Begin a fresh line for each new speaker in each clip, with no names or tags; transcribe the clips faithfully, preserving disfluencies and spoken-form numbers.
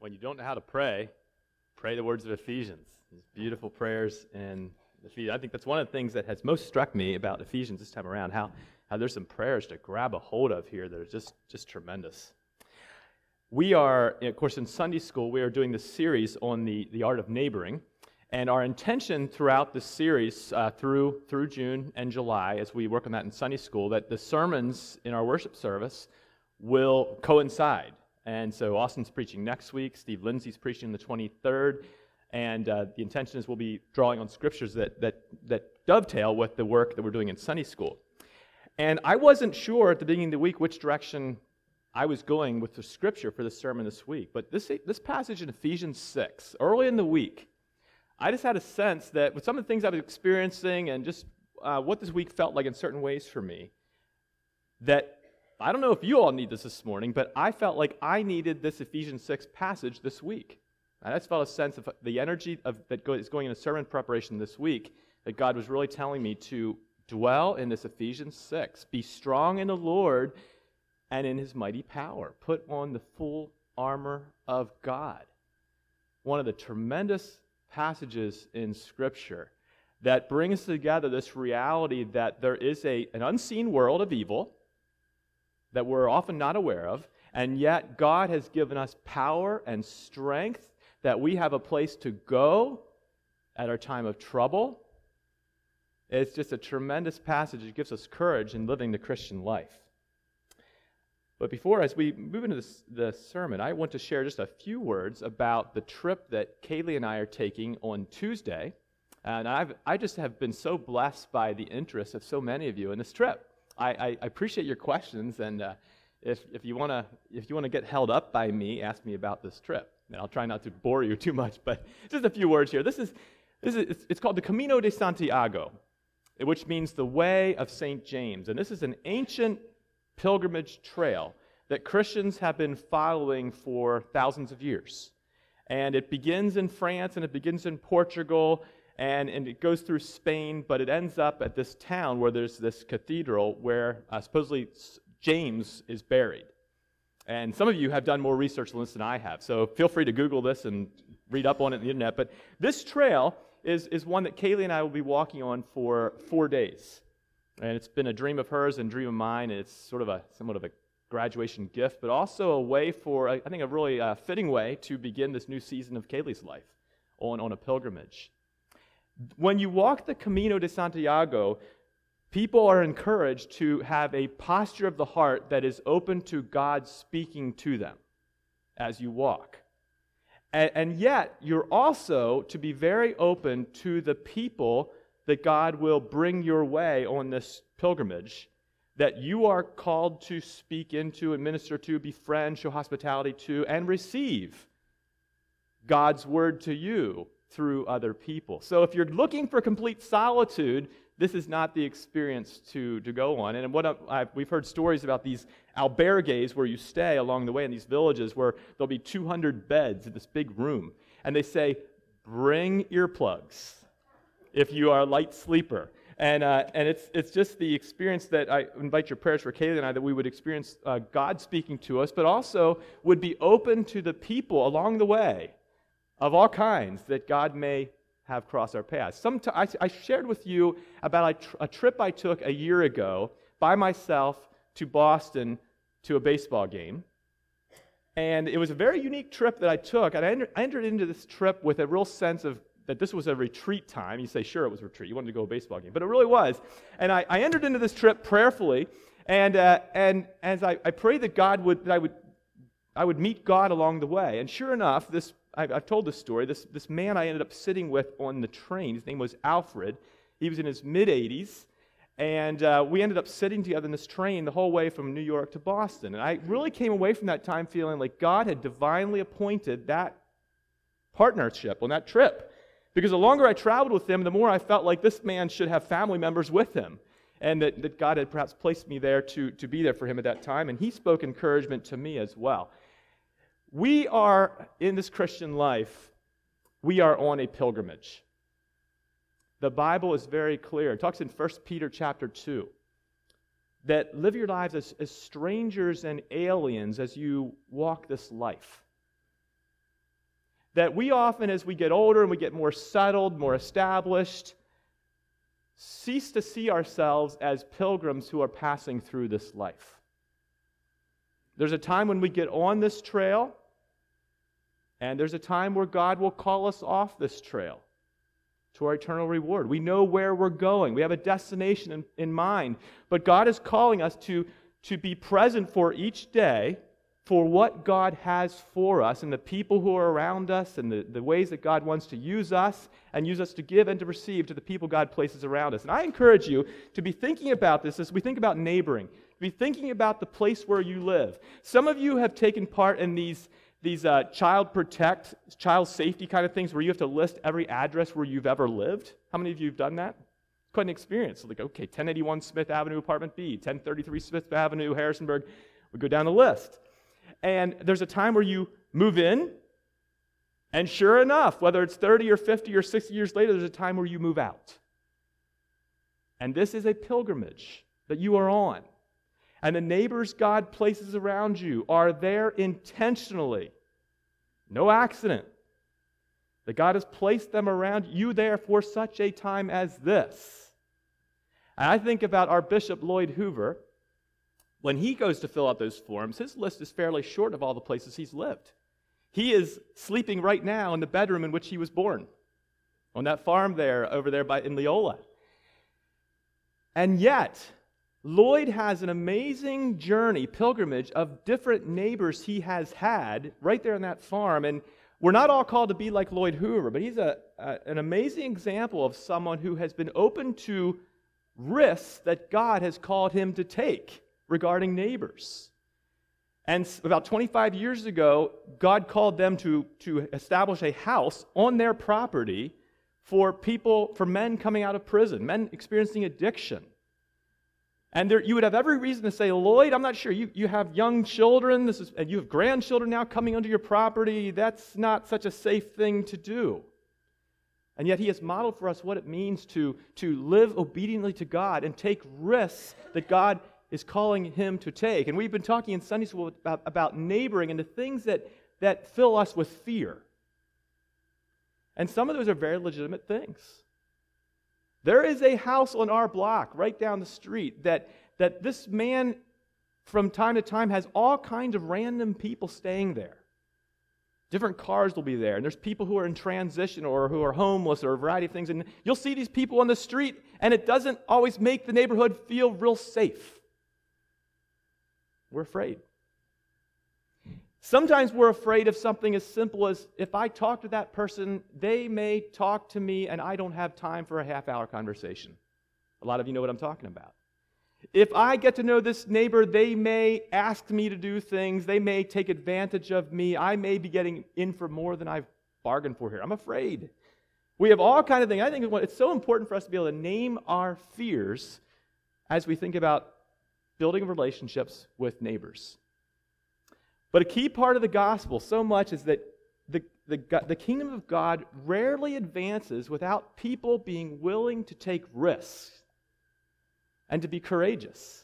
when you don't know how to pray, pray the words of Ephesians. These beautiful prayers in Ephesians. I think that's one of the things that has most struck me about Ephesians this time around, how, how there's some prayers to grab a hold of here that are just, just tremendous. We are, of course, in Sunday school, we are doing this series on the, the art of neighboring. And our intention throughout this series, uh, through through June and July, as we work on that in Sunday school, that the sermons in our worship service will coincide. And so Austin's preaching next week, Steve Lindsay's preaching the twenty-third, and uh, the intention is we'll be drawing on scriptures that, that, that dovetail with the work that we're doing in Sunday school. And I wasn't sure at the beginning of the week which direction I was going with the scripture for the sermon this week, but this, this passage in Ephesians six, early in the week, I just had a sense that with some of the things I was experiencing and just uh, what this week felt like in certain ways for me, that I don't know if you all need this this morning, but I felt like I needed this Ephesians six passage this week. I just felt a sense of the energy of, that go, is going into sermon preparation this week, that God was really telling me to dwell in this Ephesians six. Be strong in the Lord and in His mighty power. Put on the full armor of God. One of the tremendous passages in Scripture that brings together this reality that there is a, an unseen world of evil that we're often not aware of, and yet God has given us power and strength that we have a place to go at our time of trouble. It's just a tremendous passage. It gives us courage in living the Christian life. But before, as we move into this, the sermon, I want to share just a few words about the trip that Kaylee and I are taking on Tuesday. And I've, I just have been so blessed by the interest of so many of you in this trip. I, I, I appreciate your questions, and uh, if, if you want to if you want to get held up by me, ask me about this trip. And I'll try not to bore you too much, but just a few words here. This is this is it's, it's called the Camino de Santiago, which means the way of Saint James, and this is an ancient pilgrimage trail that Christians have been following for thousands of years. And it begins in France, and it begins in Portugal, and, and it goes through Spain, but it ends up at this town where there's this cathedral where uh, supposedly James is buried. And some of you have done more research on this than I have, so feel free to Google this and read up on it on the internet. But this trail is, is one that Kaylee and I will be walking on for four days. And it's been a dream of hers and dream of mine, and it's sort of a somewhat of a graduation gift, but also a way for, I think, a really uh, fitting way to begin this new season of Kaylee's life on, on a pilgrimage. When you walk the Camino de Santiago, people are encouraged to have a posture of the heart that is open to God speaking to them as you walk. And, and yet, you're also to be very open to the people that God will bring your way on this pilgrimage, that you are called to speak into and minister to, befriend, show hospitality to, and receive God's word to you through other people. So if you're looking for complete solitude, this is not the experience to, to go on. And what I've, we've heard stories about these albergues where you stay along the way in these villages where there'll be two hundred beds in this big room. And they say, bring earplugs if you are a light sleeper. And uh, and it's it's just the experience that I invite your prayers for Kaylee and I, that we would experience uh, God speaking to us, but also would be open to the people along the way of all kinds that God may have cross our paths. Some t- I, I shared with you about a, tr- a trip I took a year ago by myself to Boston to a baseball game. And it was a very unique trip that I took, and I, enter- I entered into this trip with a real sense of that this was a retreat time. You say, sure, it was a retreat. You wanted to go to a baseball game. But it really was. And I, I entered into this trip prayerfully, and uh, and as I, I prayed that God would, that I would I would meet God along the way. And sure enough, this I've, I've told this story, this, this man I ended up sitting with on the train, his name was Alfred. He was in his mid-eighties, and uh, we ended up sitting together in this train the whole way from New York to Boston. And I really came away from that time feeling like God had divinely appointed that partnership on that trip. Because the longer I traveled with him, the more I felt like this man should have family members with him, and that, that God had perhaps placed me there to, to be there for him at that time, and he spoke encouragement to me as well. We are, in this Christian life, we are on a pilgrimage. The Bible is very clear. It talks in First Peter chapter two that live your lives as, as strangers and aliens as you walk this life. that we often, as we get older and we get more settled, more established, cease to see ourselves as pilgrims who are passing through this life. There's a time when we get on this trail, and there's a time where God will call us off this trail to our eternal reward. We know where we're going. We have a destination in, in mind. But God is calling us to, to be present for each day for what God has for us and the people who are around us and the, the ways that God wants to use us and use us to give and to receive to the people God places around us. And I encourage you to be thinking about this as we think about neighboring, to be thinking about the place where you live. Some of you have taken part in these These uh, child protect, child safety kind of things where you have to list every address where you've ever lived. How many of you have done that? It's quite an experience. Like, okay, ten eighty-one Smith Avenue, Apartment B, ten thirty-three Smith Avenue, Harrisonburg. We go down the list. And there's a time where you move in, and sure enough, whether it's thirty or fifty or sixty years later, there's a time where you move out. And this is a pilgrimage that you are on. And the neighbors God places around you are there intentionally. No accident. That God has placed them around you there for such a time as this. And I think about our Bishop Lloyd Hoover. When he goes to fill out those forms, his list is fairly short of all the places he's lived. He is sleeping right now in the bedroom in which he was born, on that farm there, over there by in Leola. And yet, Lloyd has an amazing journey, pilgrimage, of different neighbors he has had right there on that farm. And we're not all called to be like Lloyd Hoover, but he's a, a, an amazing example of someone who has been open to risks that God has called him to take regarding neighbors. And about twenty-five years ago, God called them to, to establish a house on their property for people, for men coming out of prison, men experiencing addiction. And there, you would have every reason to say, Lloyd, I'm not sure, you, you have young children, this is, and you have grandchildren now coming onto your property, that's not such a safe thing to do. And yet he has modeled for us what it means to, to live obediently to God and take risks that God is calling him to take. And we've been talking in Sunday school about, about neighboring and the things that, that fill us with fear. And some of those are very legitimate things. There is a house on our block right down the street that, that this man from time to time has all kinds of random people staying there. Different cars will be there, and there's people who are in transition or who are homeless or a variety of things. And you'll see these people on the street, and it doesn't always make the neighborhood feel real safe. We're afraid. Sometimes we're afraid of something as simple as if I talk to that person, they may talk to me and I don't have time for a half-hour conversation. A lot of you know what I'm talking about. If I get to know this neighbor, they may ask me to do things. They may take advantage of me. I may be getting in for more than I've bargained for here. I'm afraid. We have all kinds of things. I think it's so important for us to be able to name our fears as we think about building relationships with neighbors. But a key part of the gospel so much is that the, the, the kingdom of God rarely advances without people being willing to take risks and to be courageous.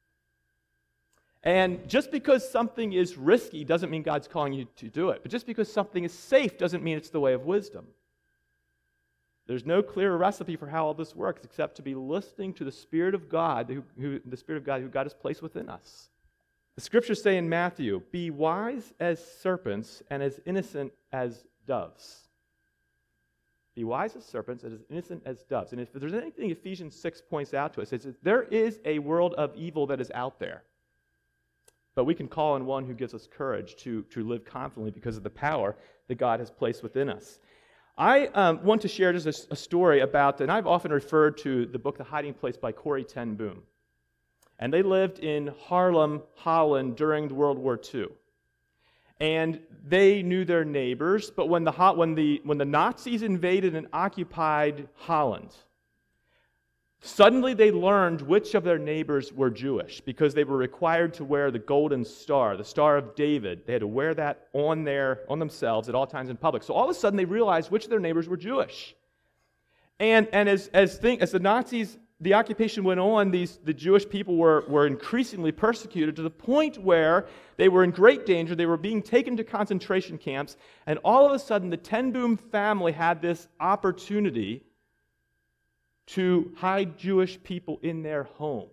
And just because something is risky doesn't mean God's calling you to do it. But just because something is safe doesn't mean it's the way of wisdom. There's no clear recipe for how all this works except to be listening to the Spirit of God, who, who, the Spirit of God who God has placed within us. The scriptures say in Matthew, be wise as serpents and as innocent as doves. Be wise as serpents and as innocent as doves. And if there's anything Ephesians six points out to us, it's that there is a world of evil that is out there. But we can call on one who gives us courage to, to live confidently because of the power that God has placed within us. I um, want to share just a, a story about, and I've often referred to the book The Hiding Place by Corrie ten Boom. And they lived in Haarlem, Holland during World War Two. And they knew their neighbors, but when the, when the, when the Nazis invaded and occupied Holland, suddenly they learned which of their neighbors were Jewish because they were required to wear the golden star, the Star of David. They had to wear that on their, on themselves at all times in public. So all of a sudden they realized which of their neighbors were Jewish. And, and as, as, thing, as the Nazis the occupation went on, these the Jewish people were, were increasingly persecuted to the point where they were in great danger. They were being taken to concentration camps, and all of a sudden the Ten Boom family had this opportunity to hide Jewish people in their home.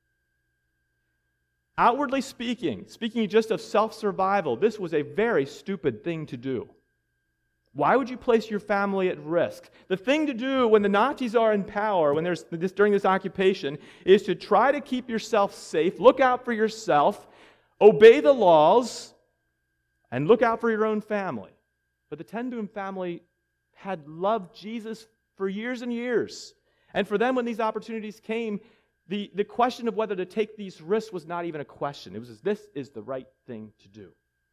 Outwardly speaking, speaking just of self-survival, this was a very stupid thing to do. Why would you place your family at risk? The thing to do when the Nazis are in power, when there's this, during this occupation, is to try to keep yourself safe, look out for yourself, obey the laws, and look out for your own family. But the Ten Boom family had loved Jesus for years and years. And for them, when these opportunities came, the, the question of whether to take these risks was not even a question. It was, this is the right thing to do.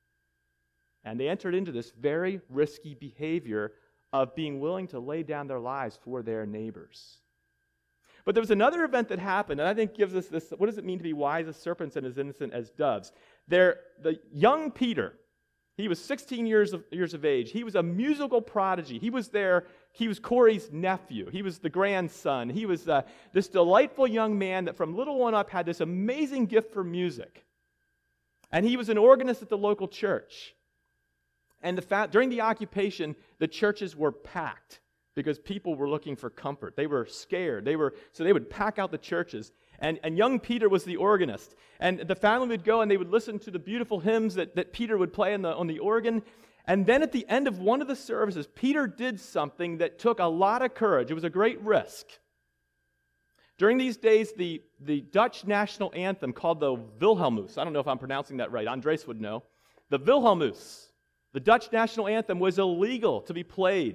And they entered into this very risky behavior of being willing to lay down their lives for their neighbors. But there was another event that happened, and I think gives us this, what does it mean to be wise as serpents and as innocent as doves? There, the young Peter, he was sixteen years of, years of age. He was a musical prodigy. He was there, he was Corey's nephew. He was the grandson. He was uh, this delightful young man that from little one up had this amazing gift for music. And he was an organist at the local church. And the fact, during the occupation, the churches were packed because people were looking for comfort. They were scared. They were so they would pack out the churches. And, and young Peter was the organist. And the family would go and they would listen to the beautiful hymns that, that Peter would play on the, on the organ. And then at the end of one of the services, Peter did something that took a lot of courage. It was a great risk. During these days, the, the Dutch national anthem called the Wilhelmus, I don't know if I'm pronouncing that right, Andres would know, the Wilhelmus, the Dutch national anthem, was illegal to be played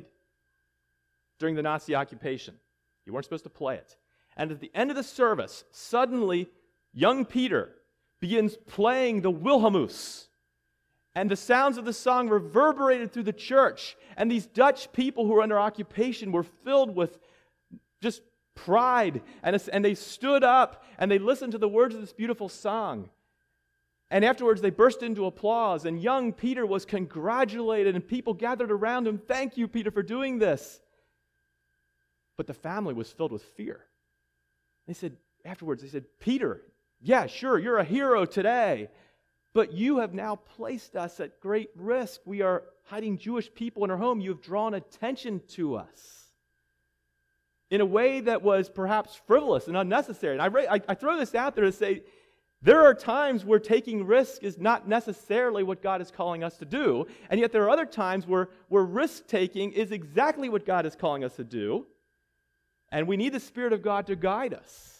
during the Nazi occupation. You weren't supposed to play it. And at the end of the service, suddenly, young Peter begins playing the Wilhelmus. And the sounds of the song reverberated through the church. And these Dutch people who were under occupation were filled with just pride. And, and they stood up and they listened to the words of this beautiful song. And afterwards, they burst into applause, and young Peter was congratulated, and people gathered around him. Thank you, Peter, for doing this. But the family was filled with fear. They said, afterwards, they said, Peter, yeah, sure, you're a hero today, but you have now placed us at great risk. We are hiding Jewish people in our home. You have drawn attention to us in a way that was perhaps frivolous and unnecessary. And I, I, I throw this out there to say, there are times where taking risk is not necessarily what God is calling us to do, and yet there are other times where, where risk-taking is exactly what God is calling us to do, and we need the Spirit of God to guide us.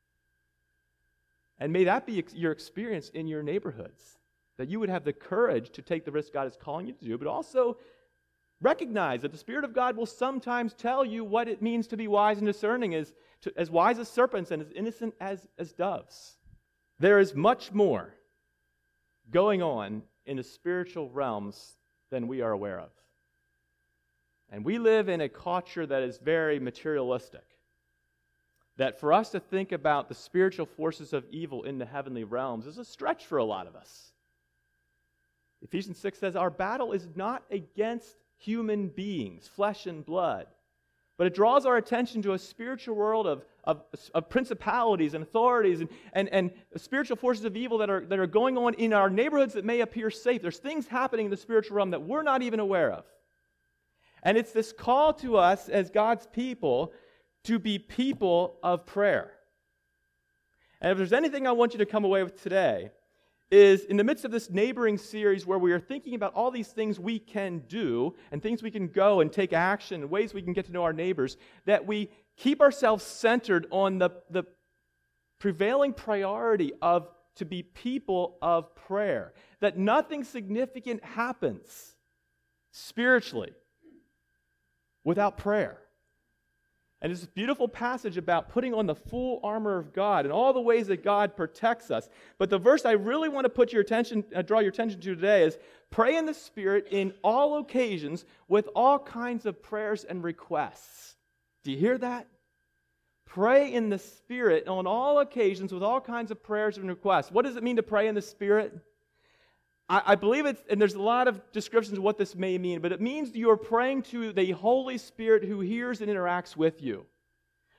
And may that be ex- your experience in your neighborhoods, that you would have the courage to take the risk God is calling you to do, but also recognize that the Spirit of God will sometimes tell you what it means to be wise and discerning, as, to, as wise as serpents and as innocent as, as doves. There is much more going on in the spiritual realms than we are aware of. And we live in a culture that is very materialistic. That for us to think about the spiritual forces of evil in the heavenly realms is a stretch for a lot of us. Ephesians six says, our battle is not against human beings, flesh and blood, but it draws our attention to a spiritual world of, of, of principalities and authorities and, and, and spiritual forces of evil that are, that are going on in our neighborhoods that may appear safe. There's things happening in the spiritual realm that we're not even aware of. And it's this call to us as God's people to be people of prayer. And if there's anything I want you to come away with today, is in the midst of this neighboring series where we are thinking about all these things we can do and things we can go and take action and ways we can get to know our neighbors, that we keep ourselves centered on the, the prevailing priority of to be people of prayer. That nothing significant happens spiritually without prayer. And it's this beautiful passage about putting on the full armor of God and all the ways that God protects us. But the verse I really want to put your attention, uh, draw your attention to today is, pray in the Spirit in all occasions with all kinds of prayers and requests. Do you hear that? Pray in the Spirit on all occasions with all kinds of prayers and requests. What does it mean to pray in the Spirit? I, I believe it's, and there's a lot of descriptions of what this may mean, but it means you're praying to the Holy Spirit who hears and interacts with you.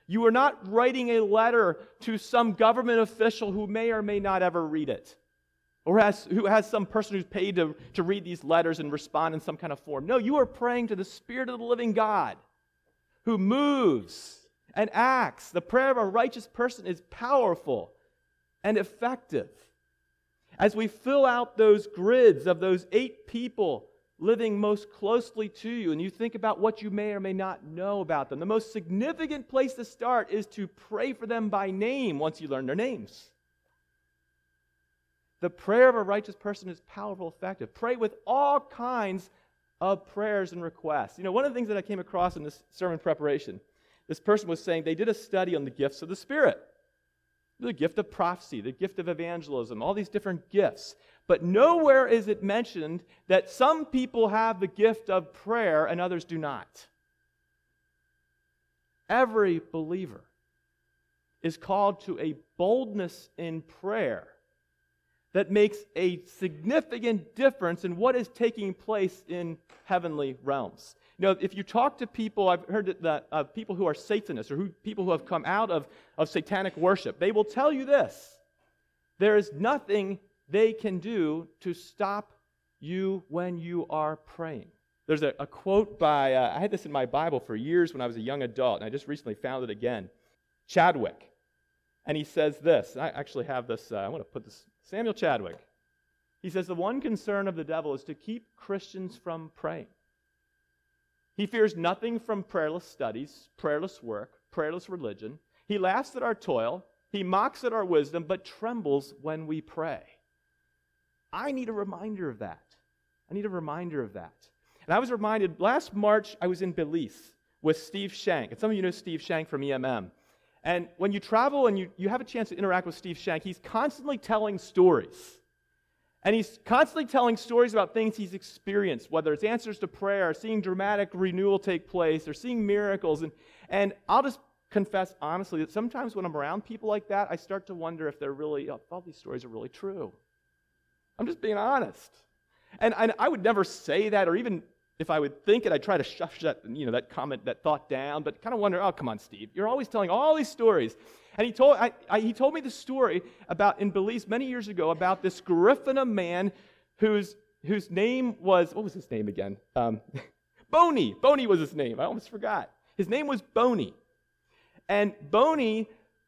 You are not writing a letter to some government official who may or may not ever read it, or has, who has some person who's paid to, to read these letters and respond in some kind of form. No, you are praying to the Spirit of the living God who moves and acts. The prayer of a righteous person is powerful and effective. As we fill out those grids of those eight people living most closely to you, and you think about what you may or may not know about them, the most significant place to start is to pray for them by name once you learn their names. The prayer of a righteous person is powerful, effective. Pray with all kinds of prayers and requests. You know, one of the things that I came across in this sermon preparation, this person was saying they did a study on the gifts of the Spirit. The gift of prophecy, the gift of evangelism, all these different gifts. But nowhere is it mentioned that some people have the gift of prayer and others do not. Every believer is called to a boldness in prayer that makes a significant difference in what is taking place in heavenly realms. You know, if you talk to people, I've heard that uh, people who are Satanists or who, people who have come out of, of satanic worship, they will tell you this: there is nothing they can do to stop you when you are praying. There's a, a quote by, uh, I had this in my Bible for years when I was a young adult, and I just recently found it again. Chadwick. And he says this, I actually have this, uh, I want to put this, Samuel Chadwick. He says, the one concern of the devil is to keep Christians from praying. He fears nothing from prayerless studies, prayerless work, prayerless religion. He laughs at our toil. He mocks at our wisdom, but trembles when we pray. I need a reminder of that. I need a reminder of that. And I was reminded, last March, I was in Belize with Steve Shank. And some of you know Steve Shank from E M M. And when you travel and you, you have a chance to interact with Steve Shank, he's constantly telling stories. And he's constantly telling stories about things he's experienced, whether it's answers to prayer, seeing dramatic renewal take place, or seeing miracles. And, and I'll just confess honestly that sometimes when I'm around people like that, I start to wonder if they're really, if all these stories are really true. I'm just being honest. And, and I would never say that, or even if I would think it, I'd try to shush that, you know, that comment, that thought down, but kind of wonder, oh, come on, Steve, you're always telling all these stories. And he told I, I, he told me the story about in Belize many years ago about this Garifuna man whose whose name was, what was his name again? Um, Boney. Boney was his name. I almost forgot. His name was Boney. And Boney,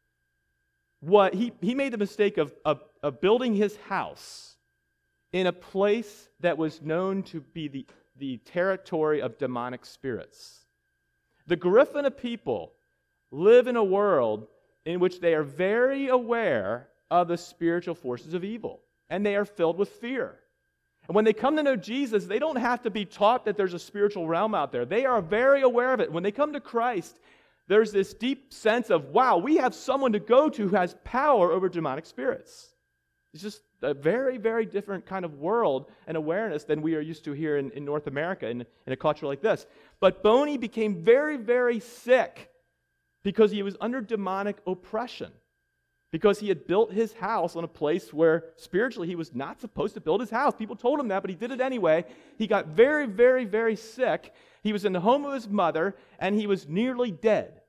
what he, he made the mistake of, of, of building his house in a place that was known to be the, the territory of demonic spirits. The Garifuna people live in a world in which they are very aware of the spiritual forces of evil, and they are filled with fear. And when they come to know Jesus, they don't have to be taught that there's a spiritual realm out there. They are very aware of it. When they come to Christ, there's this deep sense of, wow, we have someone to go to who has power over demonic spirits. It's just a very, very different kind of world and awareness than we are used to here in, in North America in, in a culture like this. But Boney became very, very sick because he was under demonic oppression, because he had built his house on a place where spiritually he was not supposed to build his house. People told him that, but he did it anyway. He got very, very, very sick. He was in the home of his mother, and he was nearly dead.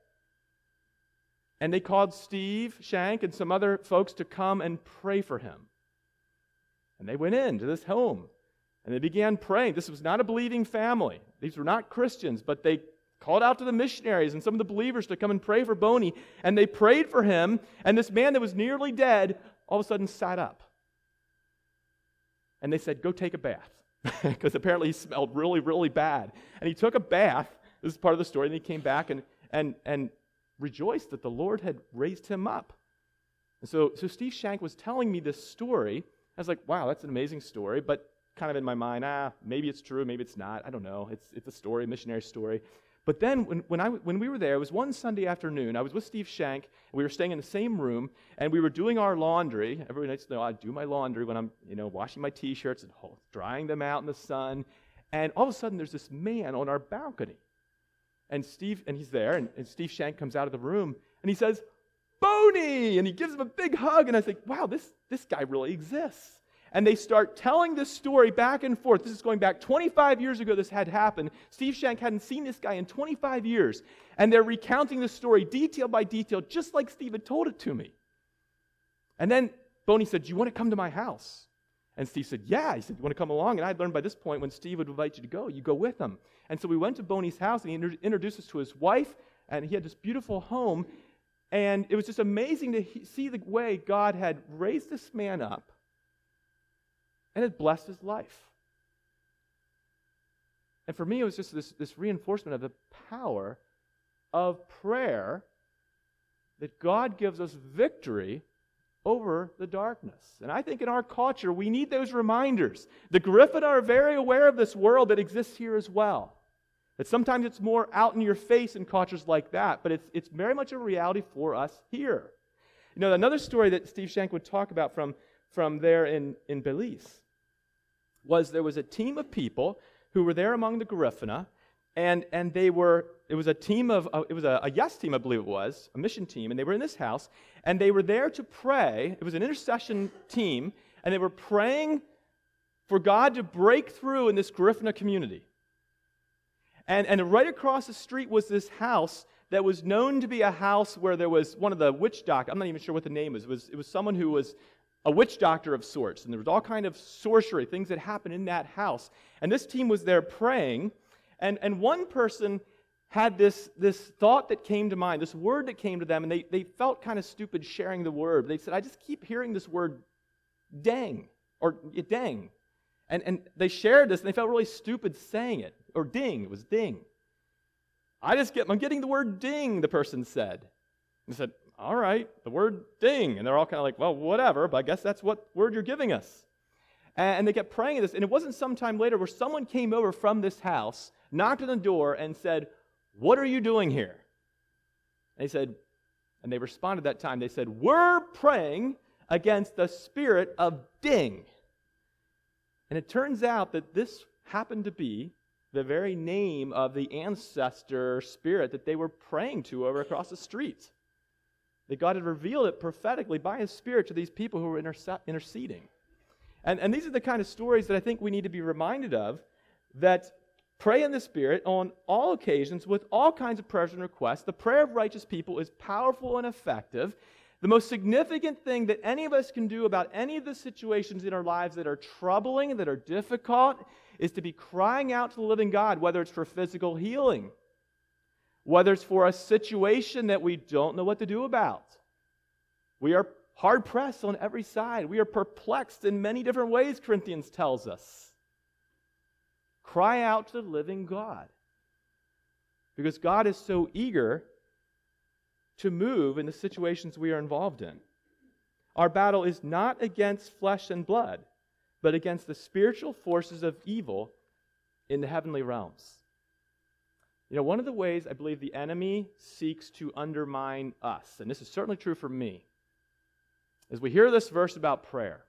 And they called Steve Shank and some other folks to come and pray for him. And they went into this home, and they began praying. This was not a believing family. These were not Christians, but they called out to the missionaries and some of the believers to come and pray for Boney, and they prayed for him, and this man that was nearly dead all of a sudden sat up. And they said, go take a bath, because apparently he smelled really, really bad. And he took a bath, this is part of the story, and he came back and and and rejoiced that the Lord had raised him up. And so, so Steve Shank was telling me this story. I was like, wow, that's an amazing story, but kind of in my mind, ah, maybe it's true, maybe it's not, I don't know. It's it's a story, a missionary story. But then when, when, I, when we were there, it was one Sunday afternoon. I was with Steve Shank, and we were staying in the same room, and we were doing our laundry. Everybody needs to know I do my laundry when I'm, you know, washing my T-shirts and drying them out in the sun. And all of a sudden, there's this man on our balcony. And Steve, and he's there, and, and Steve Shank comes out of the room, and he says, Boney! And he gives him a big hug, and I think, wow, this, this guy really exists. and they start telling this story back and forth. This is going back twenty-five years ago this had happened. Steve Shank hadn't seen this guy in twenty-five years, and they're recounting the story detail by detail, just like Steve had told it to me. And then Boney said, do you want to come to my house? And Steve said, yeah. He said, you want to come along? And I had learned by this point, when Steve would invite you to go, you go with him. And so we went to Boney's house, and he inter- introduced us to his wife, and he had this beautiful home. And it was just amazing to he- see the way God had raised this man up and had blessed his life. And for me, it was just this, this reinforcement of the power of prayer, that God gives us victory over the darkness. And I think in our culture, we need those reminders. The Griffin are very aware of this world that exists here as well. That sometimes it's more out in your face in cultures like that, but it's it's very much a reality for us here. You know, another story that Steve Shank would talk about from, from there in, in Belize was there was a team of people who were there among the Garifuna, and and they were, it was a team of, uh, it was a, a yes team, I believe it was, a mission team, and they were in this house, and they were there to pray. It was an intercession team, and they were praying for God to break through in this Garifuna community. And, and right across the street was this house that was known to be a house where there was one of the witch doctors. I'm not even sure what the name is. It was, it was someone who was a witch doctor of sorts. And there was all kind of sorcery, things that happened in that house. And this team was there praying. And, and one person had this, this thought that came to mind, this word that came to them. And they, they felt kind of stupid sharing the word. They said, I just keep hearing this word dang, or dang. And, and they shared this, and they felt really stupid saying it. Or ding, it was ding. I just get, I'm getting the word ding, the person said. And they said, all right, the word ding. And they're all kind of like, well, whatever, but I guess that's what word you're giving us. And they kept praying this, and it wasn't some time later where someone came over from this house, knocked on the door, and said, what are you doing here? And they said, and they responded that time, they said, we're praying against the spirit of ding. And it turns out that this happened to be the very name of the ancestor spirit that they were praying to over across the street. That God had revealed it prophetically by His Spirit to these people who were interse- interceding. And, and these are the kind of stories that I think we need to be reminded of, that pray in the Spirit on all occasions with all kinds of prayers and requests. The prayer of righteous people is powerful and effective. The most significant thing that any of us can do about any of the situations in our lives that are troubling, that are difficult, is to be crying out to the living God, whether it's for physical healing, whether it's for a situation that we don't know what to do about. We are hard-pressed on every side. We are perplexed in many different ways, Corinthians tells us. Cry out to the living God, because God is so eager to move in the situations we are involved in. Our battle is not against flesh and blood, but against the spiritual forces of evil in the heavenly realms. You know, one of the ways I believe the enemy seeks to undermine us, and this is certainly true for me, is we hear this verse about prayer.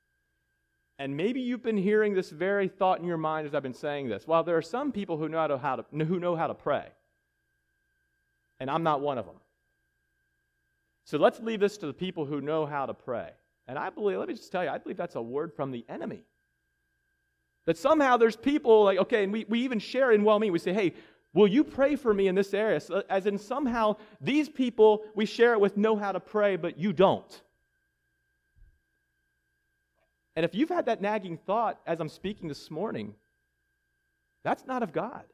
And maybe you've been hearing this very thought in your mind as I've been saying this. Well, there are some people who know how to, how to, who know how to pray, and I'm not one of them. So let's leave this to the people who know how to pray. And I believe, let me just tell you, I believe that's a word from the enemy. That somehow there's people like, okay, and we, we even share in well-meaning. We say, hey, will you pray for me in this area? So, as in somehow these people, we share it with know how to pray, but you don't. And if you've had that nagging thought as I'm speaking this morning, that's not of God.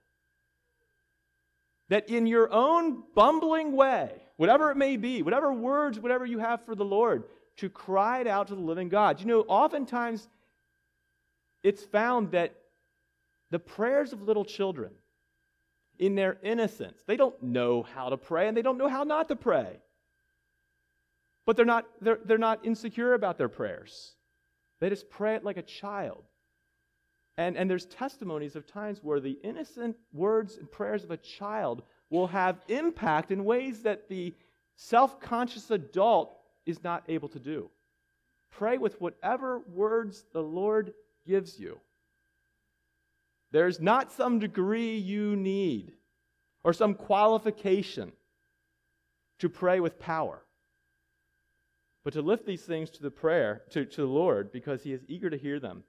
That in your own bumbling way, whatever it may be, whatever words, whatever you have for the Lord, to cry it out to the living God. You know, oftentimes it's found that the prayers of little children, in their innocence, they don't know how to pray and they don't know how not to pray. But they're not, they're, they're not insecure about their prayers. They just pray it like a child. And, and there's testimonies of times where the innocent words and prayers of a child will have impact in ways that the self-conscious adult is not able to do. Pray with whatever words the Lord gives you. There's not some degree you need or some qualification to pray with power. but to lift these things to the prayer, to, to the Lord, because he is eager to hear them.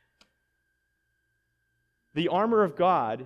The armor of God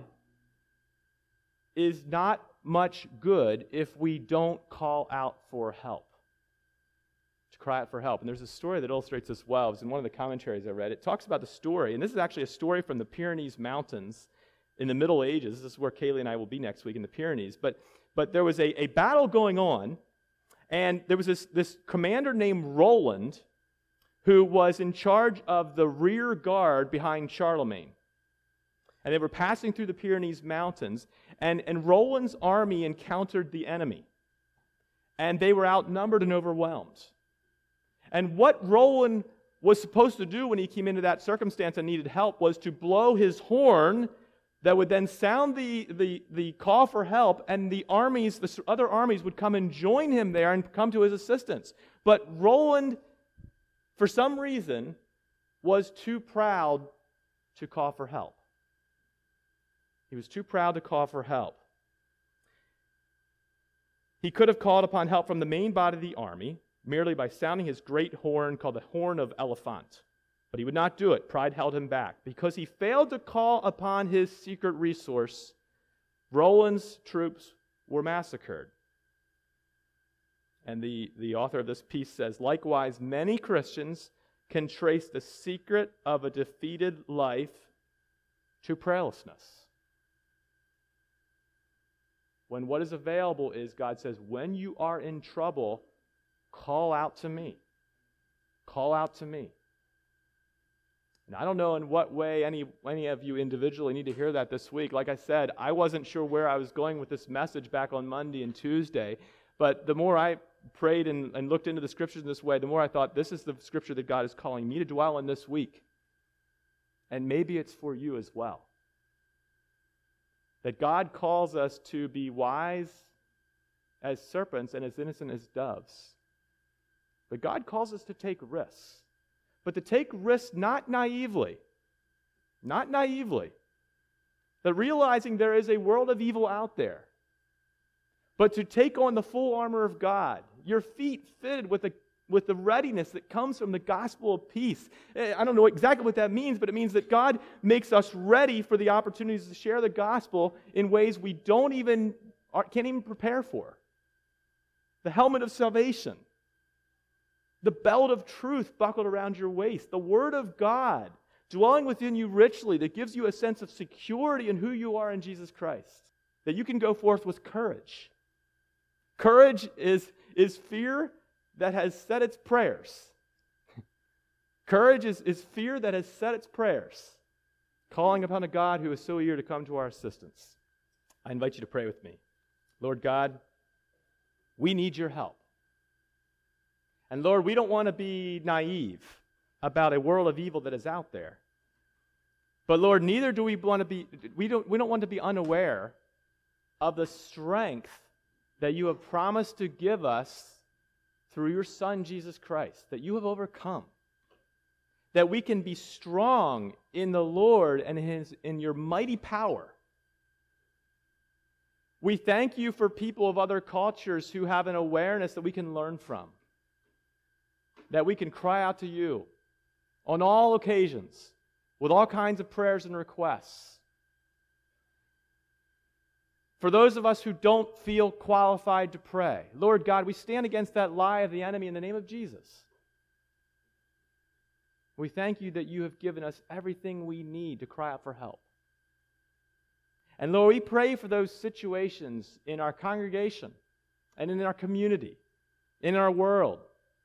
is not much good if we don't call out for help. To cry out for help. And there's a story that illustrates this well. It was in one of the commentaries I read. It talks about the story, and this is actually a story from the Pyrenees Mountains in the Middle Ages. This is where Kaylee and I will be next week, in the Pyrenees. But but there was a, a battle going on, and there was this, this commander named Roland who was in charge of the rear guard behind Charlemagne. And they were passing through the Pyrenees Mountains, and, and Roland's army encountered the enemy. And they were outnumbered and overwhelmed. And what Roland was supposed to do when he came into that circumstance and needed help was to blow his horn that would then sound the, the, the call for help, and the armies, the other armies would come and join him there and come to his assistance. But Roland, for some reason, was too proud to call for help. He was too proud to call for help. He could have called upon help from the main body of the army merely by sounding his great horn called the Horn of Elephant. But he would not do it. Pride held him back. Because he failed to call upon his secret resource, Roland's troops were massacred. And the, the author of this piece says, likewise, many Christians can trace the secret of a defeated life to prayerlessness. When what is available is, God says, when you are in trouble, call out to me. Call out to me. And I don't know in what way any, any of you individually need to hear that this week. Like I said, I wasn't sure where I was going with this message back on Monday and Tuesday, but the more I prayed and, and looked into the Scriptures in this way, the more I thought, this is the Scripture that God is calling me to dwell in this week. And maybe it's for you as well. That God calls us to be wise as serpents and as innocent as doves. But God calls us to take risks. But to take risks not naively. Not naively. But realizing there is a world of evil out there. But to take on the full armor of God. Your feet fitted with the, with the readiness that comes from the gospel of peace. I don't know exactly what that means, but it means that God makes us ready for the opportunities to share the gospel in ways we don't even, can't even prepare for. The helmet of salvation. The belt of truth buckled around your waist. The Word of God dwelling within you richly that gives you a sense of security in who you are in Jesus Christ. That you can go forth with courage. Courage is, is fear that has said its prayers. Courage is, is fear that has said its prayers. Calling upon a God who is so eager to come to our assistance. I invite you to pray with me. Lord God, we need your help. And Lord, we don't want to be naive about a world of evil that is out there. But Lord, neither do we want to be, we don't, we don't want to be unaware of the strength that you have promised to give us through your Son, Jesus Christ, that you have overcome. That we can be strong in the Lord and his, in your mighty power. We thank you for people of other cultures who have an awareness that we can learn from. That we can cry out to you on all occasions with all kinds of prayers and requests. For those of us who don't feel qualified to pray, Lord God, we stand against that lie of the enemy in the name of Jesus. We thank you that you have given us everything we need to cry out for help. And Lord, we pray for those situations in our congregation and in our community, in our world.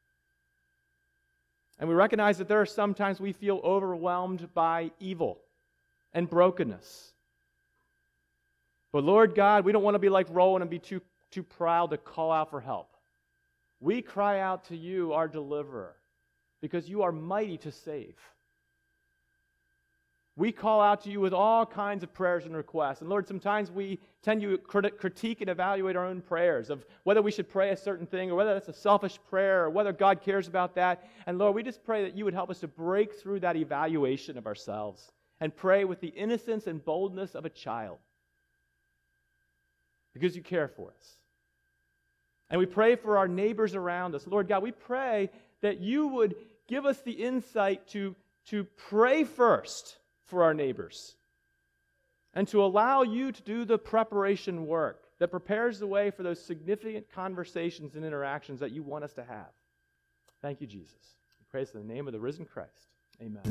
And we recognize that there are sometimes we feel overwhelmed by evil and brokenness. But Lord God, we don't want to be like Roland and be too, too proud to call out for help. We cry out to you, our deliverer, because you are mighty to save. We call out to you with all kinds of prayers and requests. And Lord, sometimes we tend to crit- critique and evaluate our own prayers of whether we should pray a certain thing or whether that's a selfish prayer or whether God cares about that. And Lord, we just pray that you would help us to break through that evaluation of ourselves and pray with the innocence and boldness of a child because you care for us. And we pray for our neighbors around us. Lord God, we pray that you would give us the insight to, to pray first for our neighbors and to allow you to do the preparation work that prepares the way for those significant conversations and interactions that you want us to have. Thank you, Jesus. We praise in the name of the risen Christ. Amen.